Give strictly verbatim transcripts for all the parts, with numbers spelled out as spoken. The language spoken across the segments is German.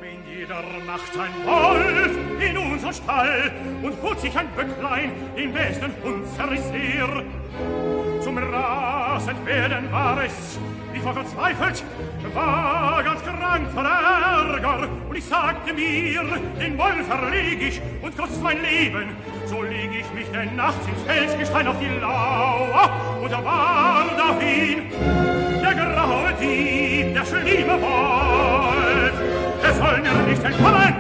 In jeder Nacht ein Wolf in unser Stall und holt sich ein Böcklein, den besten Hund zerriss er. Zum Rasendwerden war es, ich war verzweifelt, war ganz krank vor Ärger. Und ich sagte mir, den Wolf erleg ich und kostet mein Leben. So leg ich mich denn nachts ins Felsgestein auf die Lauer. Und da war dahin der graue Dieb, der schlimme Wolf. Er soll mir nicht entkommen.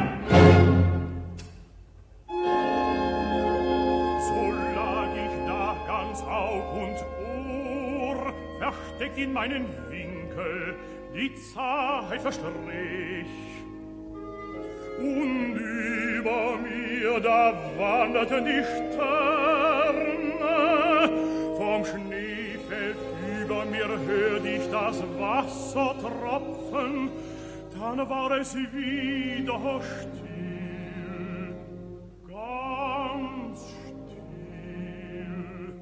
So lag ich da ganz Aug und Ohr, versteckt in meinen Winkel, die Zeit verstrich. Und über mir da wanderten die Sterne, vom Schneefeld über mir hört ich das Wasser tropfen. Dann war es wieder still, ganz still.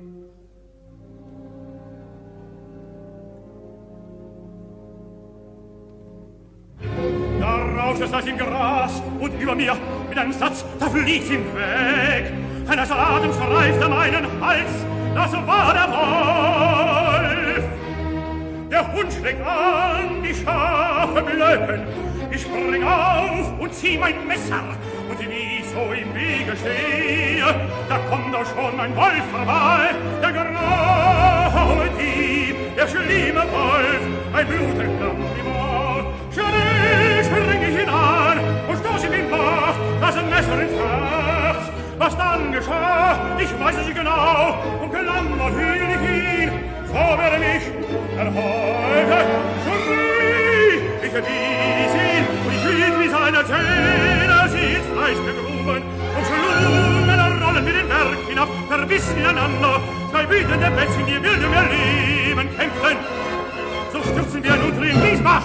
Da rauscht es als im Gras und über mir mit einem Satz, da fliegt ihm weg. Ein nasser Atem streifte meinen Hals, das war der Wolf. Der Hund schlägt an, die Schafe blöken. Ich spring auf und zieh mein Messer. Und wie ich so im Wege stehe, da kommt doch schon mein Wolf vorbei. Der graue Dieb, der schlimme Wolf, ein Blutenklamm im Maul. Schnell spring ich ihn an und stoß ihm in den Bauch, das Messer ins Herz. Was dann geschah, ich weiß es nicht genau. Und gelammert hielt ich ihn, so wer mich erhäute. Schrie, ich erwies ihn, und ich hielt wie seine Zähne, sie ins Fleisch begruben, und schlungen rollen wir den Berg hinab, verbissen ineinander, zwei wütende Plätzchen, die wilde mir Leben kämpfen. So stürzen wir nun in Wiesbach.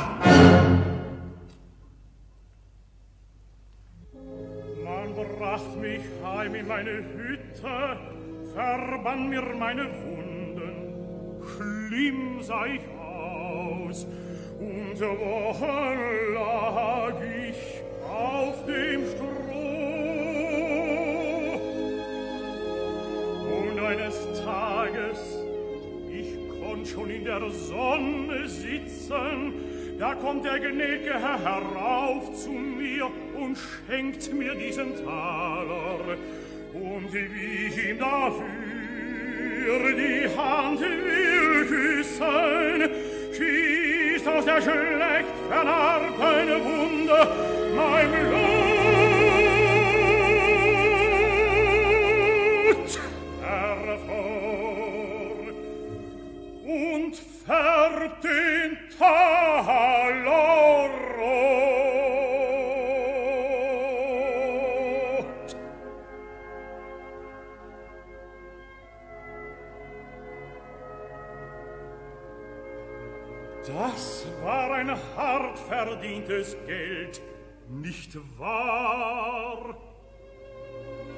Man bracht mich heim in meine Hütte, verbann mir meine Wunden, schlimm sah ich aus, und Wochen lag ich auf dem Stroh. Und eines Tages, ich konnt schon in der Sonne sitzen, da kommt der gnädige Herr herauf zu mir und schenkt mir diesen Taler. Und wie ich ihm dafür die Hand will küssen, schießt aus der schlecht vernarbten Wunde mein Blut hervor und färbt den Taler rot. Das war ein hart verdientes Geld, nicht wahr?